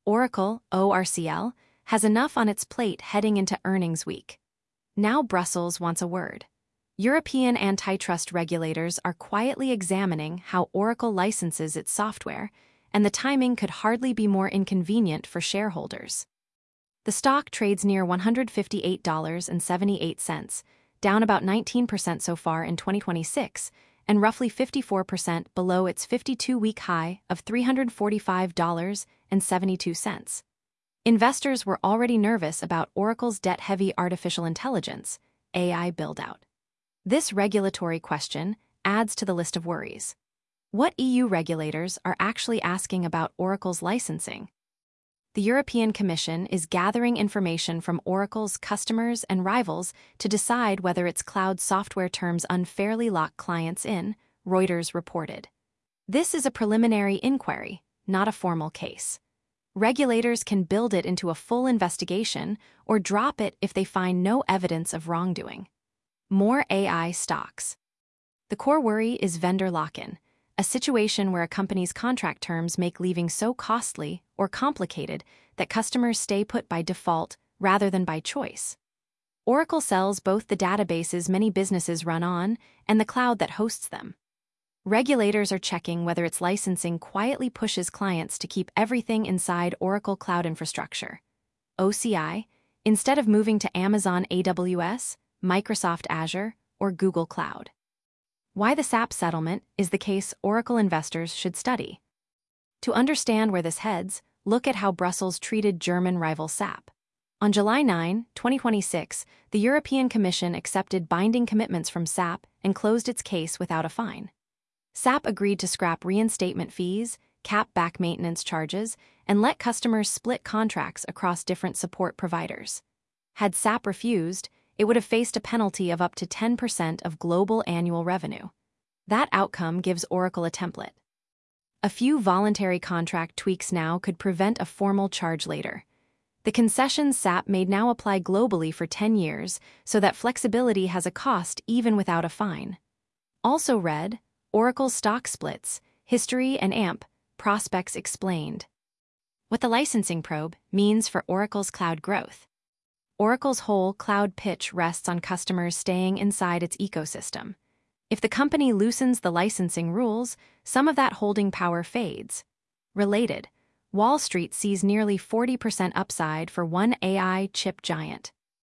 Oracle, ORCL, has enough on its plate heading into earnings week. Now Brussels wants a word. European antitrust regulators are quietly examining how Oracle licenses its software, and the timing could hardly be more inconvenient for shareholders. The stock trades near $158.78, down about 19% so far in 2026, and roughly 54% below its 52-week high of $345.72. Investors were already nervous about Oracle's debt-heavy artificial intelligence, AI build-out. This regulatory question adds to the list of worries. What EU regulators are actually asking about Oracle's licensing? The European Commission is gathering information from Oracle's customers and rivals to decide whether its cloud software terms unfairly lock clients in, Reuters reported. This is a preliminary inquiry, not a formal case. Regulators can build it into a full investigation or drop it if they find no evidence of wrongdoing. More AI stocks. The core worry is vendor lock-in, a situation where a company's contract terms make leaving so costly or complicated that customers stay put by default rather than by choice. Oracle sells both the databases many businesses run on and the cloud that hosts them. Regulators are checking whether its licensing quietly pushes clients to keep everything inside Oracle Cloud Infrastructure, OCI, instead of moving to Amazon AWS, Microsoft Azure, or Google Cloud. Why the SAP settlement is the case Oracle investors should study. To understand where this heads, look at how Brussels treated German rival SAP. On July 9, 2026, the European Commission accepted binding commitments from SAP and closed its case without a fine. SAP agreed to scrap reinstatement fees, cap back maintenance charges, and let customers split contracts across different support providers. Had SAP refused, it would have faced a penalty of up to 10% of global annual revenue. That outcome gives Oracle a template. A few voluntary contract tweaks now could prevent a formal charge later. The concessions SAP made now apply globally for 10 years, so that flexibility has a cost even without a fine. Also read, Oracle stock splits, history and AMP, prospects explained. What the licensing probe means for Oracle's cloud growth. Oracle's whole cloud pitch rests on customers staying inside its ecosystem. If the company loosens the licensing rules, some of that holding power fades. Related, Wall Street sees nearly 40% upside for one AI chip giant.